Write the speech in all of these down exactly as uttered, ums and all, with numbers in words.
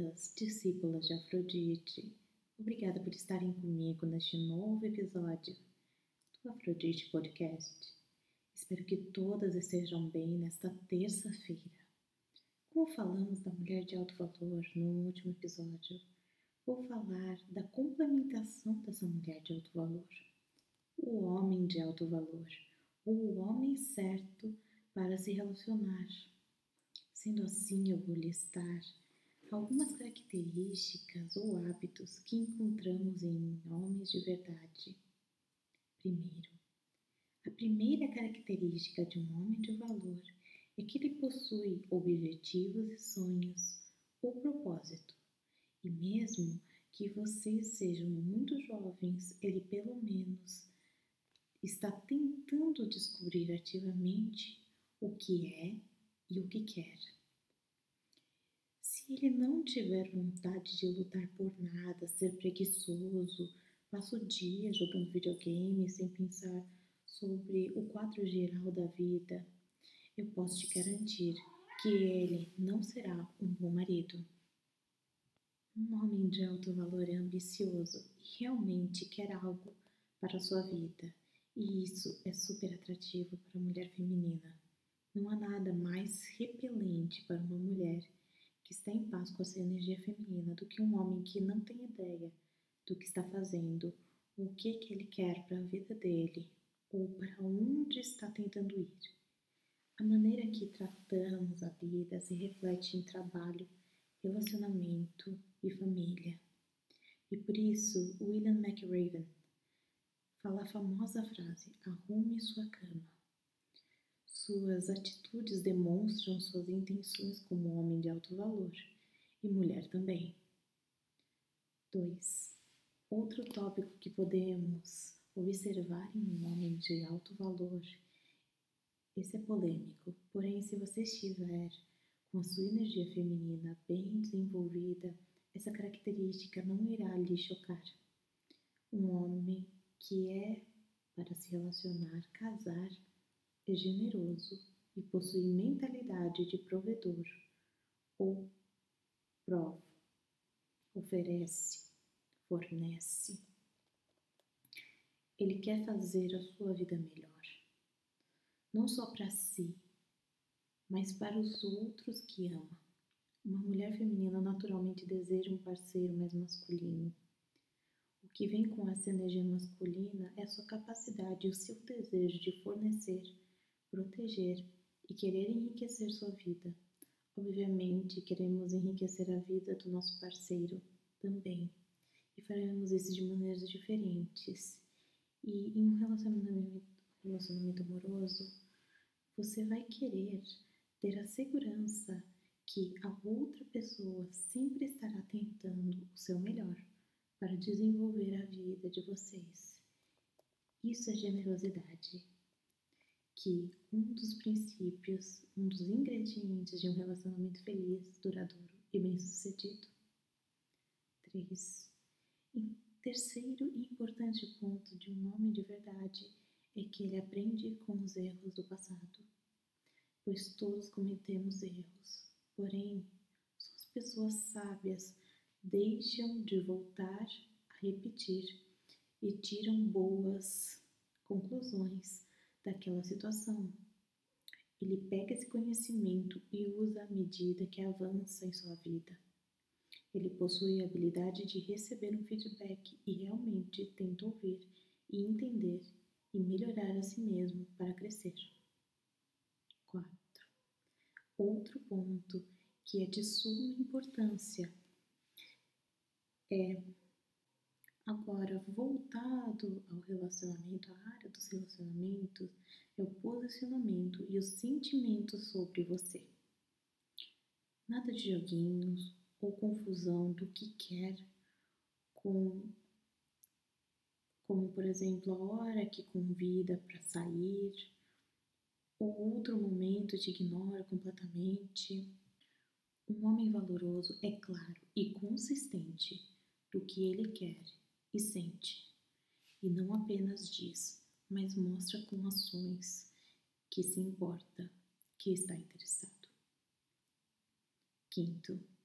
todas, discípulas de Afrodite. Obrigada por estarem comigo neste novo episódio do Afrodite Podcast. Espero que todas estejam bem nesta terça-feira. Como falamos da mulher de alto valor no último episódio, vou falar da complementação dessa mulher de alto valor. O homem de alto valor, o homem certo para se relacionar. Sendo assim, eu vou listar algumas características ou hábitos que encontramos em homens de verdade. Primeiro, a primeira característica de um homem de valor é que ele possui objetivos e sonhos ou propósito. E mesmo que vocês sejam muito jovens, ele pelo menos está tentando descobrir ativamente o que é e o que quer. Se ele não tiver vontade de lutar por nada, ser preguiçoso, passa o dia jogando videogame sem pensar sobre o quadro geral da vida, eu posso te garantir que ele não será um bom marido. Um homem de alto valor é ambicioso e realmente quer algo para a sua vida, e isso é super atrativo para a mulher feminina. Não há nada mais repelente para uma mulher que está em paz com a sua energia feminina do que um homem que não tem ideia do que está fazendo, o que, que ele quer para a vida dele ou para onde está tentando ir. A maneira que tratamos a vida se reflete em trabalho, relacionamento e família. E por isso, William McRaven fala a famosa frase: arrume sua cama. Suas atitudes demonstram suas intenções como homem de alto valor e mulher também. dois. Outro tópico que podemos observar em um homem de alto valor, esse é polêmico, porém se você estiver com a sua energia feminina bem desenvolvida, essa característica não irá lhe chocar. Um homem que é para se relacionar, casar, é generoso e possui mentalidade de provedor ou prova, oferece, fornece. Ele quer fazer a sua vida melhor, não só para si, mas para os outros que ama. Uma mulher feminina naturalmente deseja um parceiro mais masculino. O que vem com essa energia masculina é a sua capacidade e o seu desejo de fornecer, proteger e querer enriquecer sua vida. Obviamente, queremos enriquecer a vida do nosso parceiro também, e faremos isso de maneiras diferentes. E em um relacionamento, relacionamento amoroso, você vai querer ter a segurança que a outra pessoa sempre estará tentando o seu melhor para desenvolver a vida de vocês. Isso é generosidade, que um dos princípios, um dos ingredientes de um relacionamento feliz, duradouro e bem-sucedido. três. Em terceiro e importante ponto de um homem de verdade é que ele aprende com os erros do passado, pois todos cometemos erros, porém, só as pessoas sábias deixam de voltar a repetir e tiram boas conclusões daquela situação. Ele pega esse conhecimento e usa à medida que avança em sua vida. Ele possui a habilidade de receber um feedback e realmente tenta ouvir e entender e melhorar a si mesmo para crescer. quatro. Outro ponto que é de suma importância é, agora voltado ao relacionamento, à área dos relacionamentos, é o posicionamento e os sentimentos sobre você. Nada de joguinhos ou confusão do que quer, com, como por exemplo a hora que convida para sair, ou outro momento te ignora completamente. Um homem valoroso é claro e consistente do que ele quer e sente, e não apenas diz, mas mostra com ações que se importa, que está interessado. Quinto,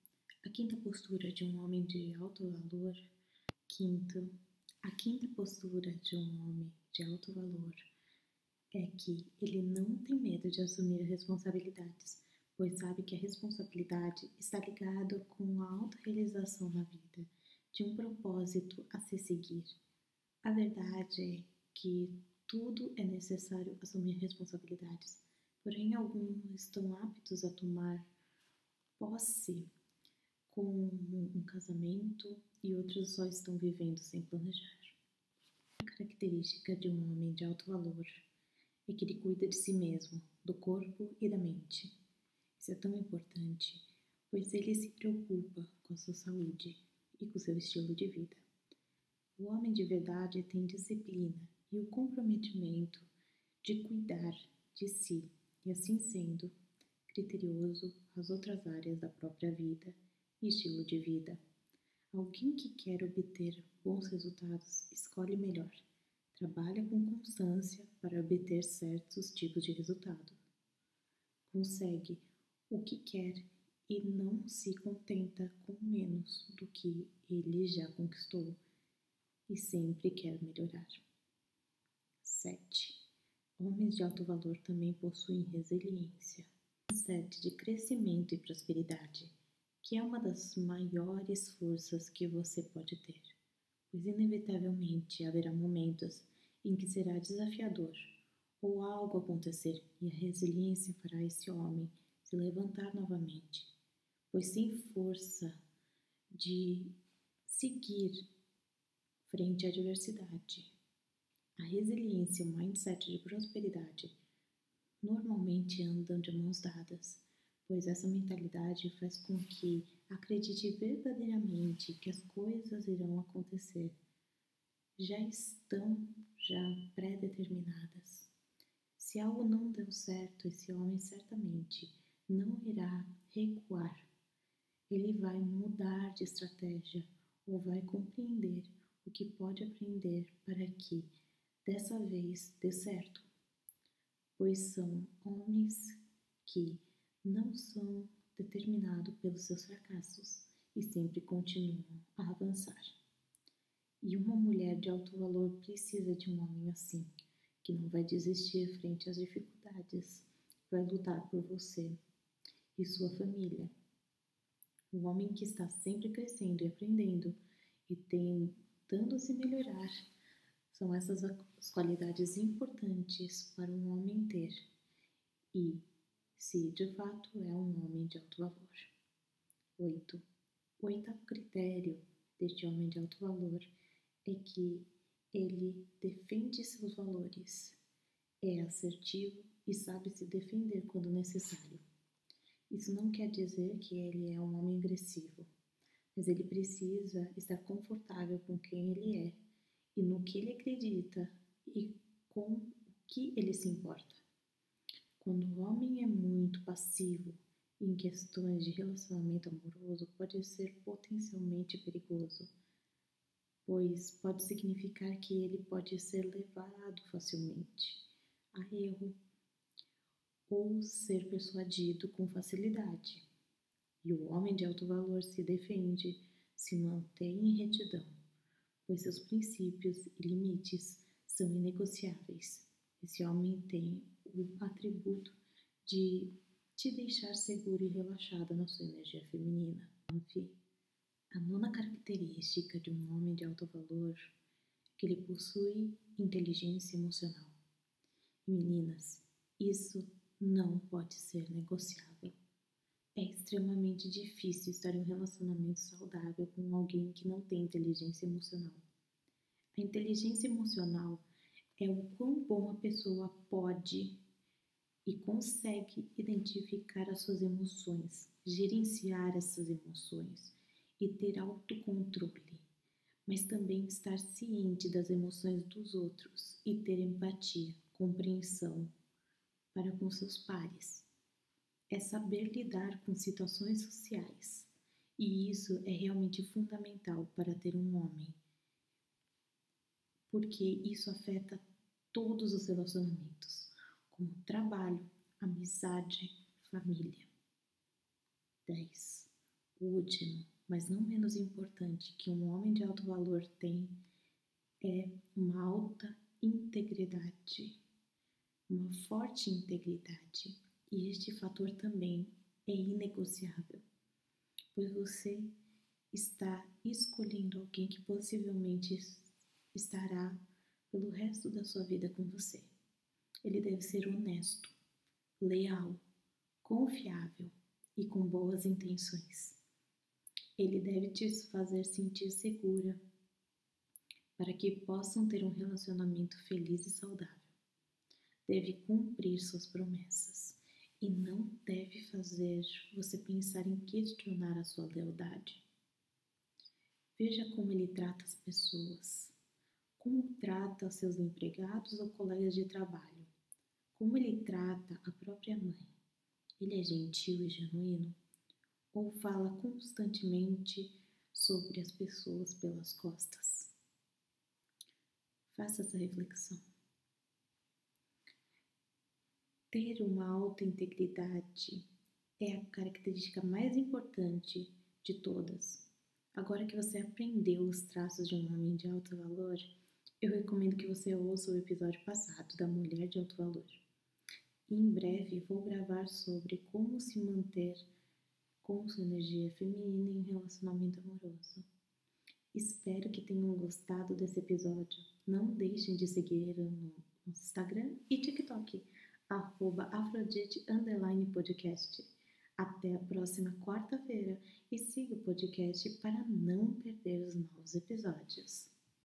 A quinta postura de um homem de alto valor. Quinto, a quinta postura de um homem de alto valor é que ele não tem medo de assumir responsabilidades, pois sabe que a responsabilidade está ligada com a autorrealização na vida, de um propósito a se seguir. A verdade é que tudo é necessário assumir responsabilidades, porém alguns estão aptos a tomar posse com um casamento e outros só estão vivendo sem planejar. A característica de um homem de alto valor é que ele cuida de si mesmo, do corpo e da mente. Isso é tão importante, pois ele se preocupa com a sua saúde e com o seu estilo de vida. O homem de verdade tem disciplina e o comprometimento de cuidar de si e, assim sendo, criterioso às outras áreas da própria vida e estilo de vida. Alguém que quer obter bons resultados escolhe melhor, trabalha com constância para obter certos tipos de resultado. Consegue o que quer e não se contenta com menos do que ele já conquistou e sempre quer melhorar. sete. Homens de alto valor também possuem resiliência. sete. De crescimento e prosperidade, que é uma das maiores forças que você pode ter, pois inevitavelmente haverá momentos em que será desafiador ou algo acontecer e a resiliência fará esse homem se levantar novamente, pois tem força de seguir frente à adversidade. A resiliência e o mindset de prosperidade normalmente andam de mãos dadas, pois essa mentalidade faz com que acredite verdadeiramente que as coisas irão acontecer. Já estão já pré-determinadas. Se algo não deu certo, esse homem certamente não irá recuar. Ele vai mudar de estratégia ou vai compreender o que pode aprender para que dessa vez dê certo, pois são homens que não são determinados pelos seus fracassos e sempre continuam a avançar. E uma mulher de alto valor precisa de um homem assim, que não vai desistir frente às dificuldades, vai lutar por você e sua família. O homem que está sempre crescendo e aprendendo e tentando se melhorar são essas as qualidades importantes para um homem ter e se de fato é um homem de alto valor. oito. O oitavo critério deste homem de alto valor é que ele defende seus valores, é assertivo e sabe se defender quando necessário. Isso não quer dizer que ele é um homem agressivo, mas ele precisa estar confortável com quem ele é e no que ele acredita e com o que ele se importa. Quando o homem é muito passivo em questões de relacionamento amoroso, pode ser potencialmente perigoso, pois pode significar que ele pode ser levado facilmente a erro ou ser persuadido com facilidade. E o homem de alto valor se defende, se mantém em retidão, pois seus princípios e limites são inegociáveis. Esse homem tem o atributo de te deixar seguro e relaxada na sua energia feminina. A nona característica de um homem de alto valor é que ele possui inteligência emocional. E meninas, isso não pode ser negociável. É extremamente difícil estar em um relacionamento saudável com alguém que não tem inteligência emocional. A inteligência emocional é o quão bom a pessoa pode e consegue identificar as suas emoções, gerenciar essas emoções e ter autocontrole, mas também estar ciente das emoções dos outros e ter empatia, compreensão para com seus pares. É saber lidar com situações sociais, e isso é realmente fundamental para ter um homem, porque isso afeta todos os relacionamentos, como trabalho, amizade, família. dez. O último, mas não menos importante, que um homem de alto valor tem é uma alta integridade, uma forte integridade. E este fator também é inegociável, pois você está escolhendo alguém que possivelmente estará pelo resto da sua vida com você. Ele deve ser honesto, leal, confiável e com boas intenções. Ele deve te fazer sentir segura para que possam ter um relacionamento feliz e saudável. Deve cumprir suas promessas e não deve fazer você pensar em questionar a sua lealdade. Veja como ele trata as pessoas, como trata seus empregados ou colegas de trabalho, como ele trata a própria mãe. Ele é gentil e genuíno ou fala constantemente sobre as pessoas pelas costas? Faça essa reflexão. Ter uma alta integridade é a característica mais importante de todas. Agora que você aprendeu os traços de um homem de alto valor, eu recomendo que você ouça o episódio passado da Mulher de Alto Valor. E em breve vou gravar sobre como se manter com sua energia feminina em um relacionamento amoroso. Espero que tenham gostado desse episódio. Não deixem de seguir no Instagram e TikTok, arroba Afrodite underline podcast. Até a próxima quarta-feira e siga o podcast para não perder os novos episódios.